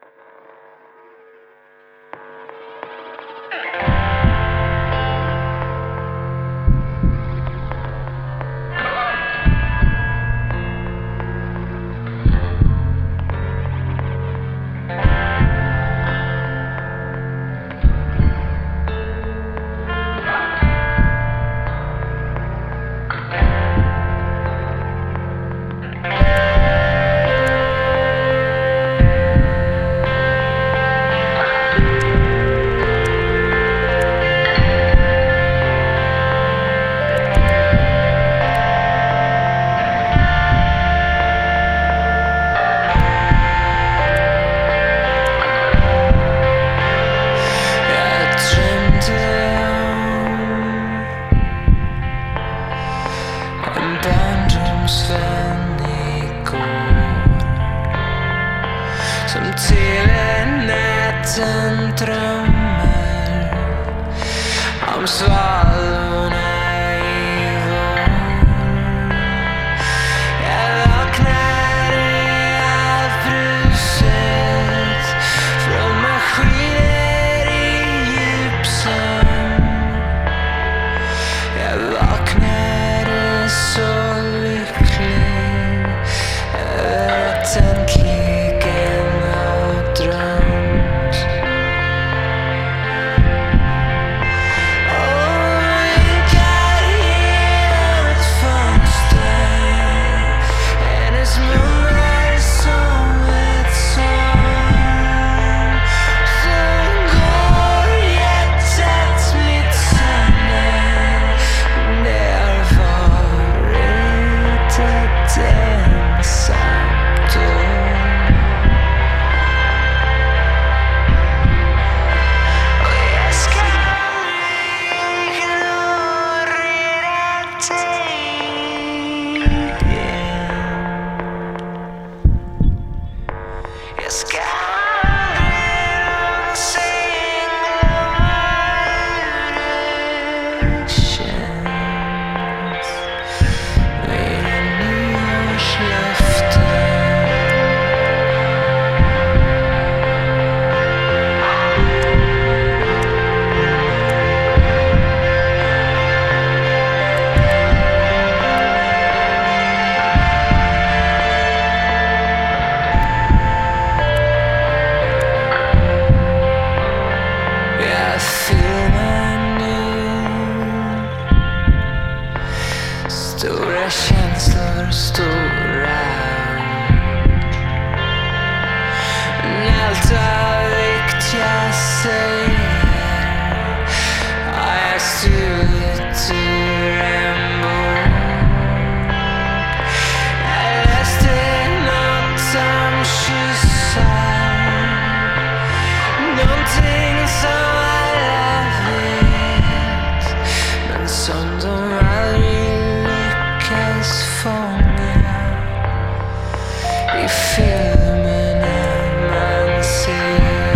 Som TV-nätten drömmer om svalorna i vår. Jag vaknar i allt bruset från maskiner i djupsömn. Jag vaknade så lycklig över att äntligen ha drömt. Och vinkar genom ett fönster. Hennes mun är som ett sår som går hjärtat mitt sönder. Det har varit ett ensamt år. Och jag ska aldrig ignorera dig igen. Jag ska aldrig någonsin glömma hur det känns vid en nyårslöfte. Jag filmar nu stora känslor, stora ord. Men allt av vikt jag säger har jag stulit ur en bok. Jag läste något om kyssar, någonting som alla vet, men som de aldrig lyckas fånga i filmerna man ser.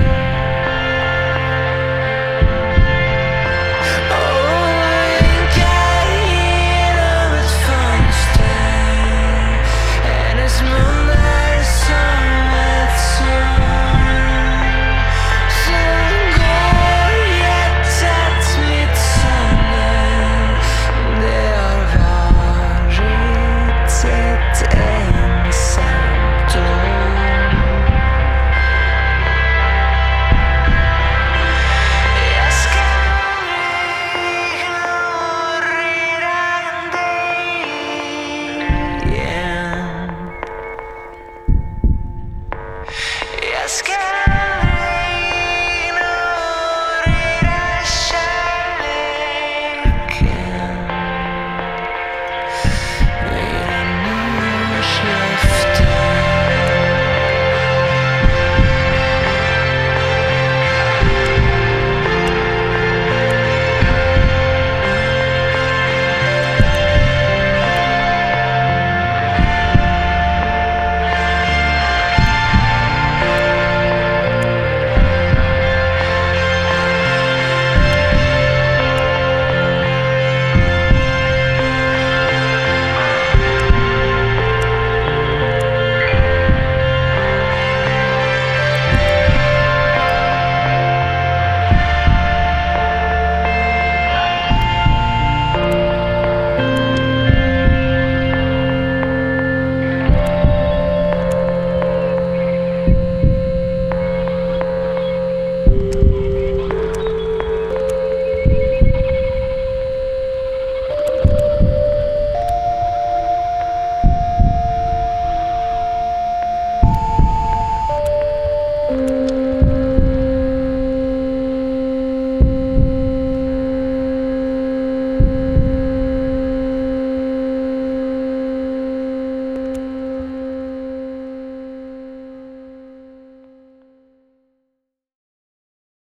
Och vinkar genom ett fönster. Hennes mun är som ett sår som går hjärtat mitt sönder. Det har varit ett ensamt år. Jag ska aldrig ignorera dig igen. Jag ska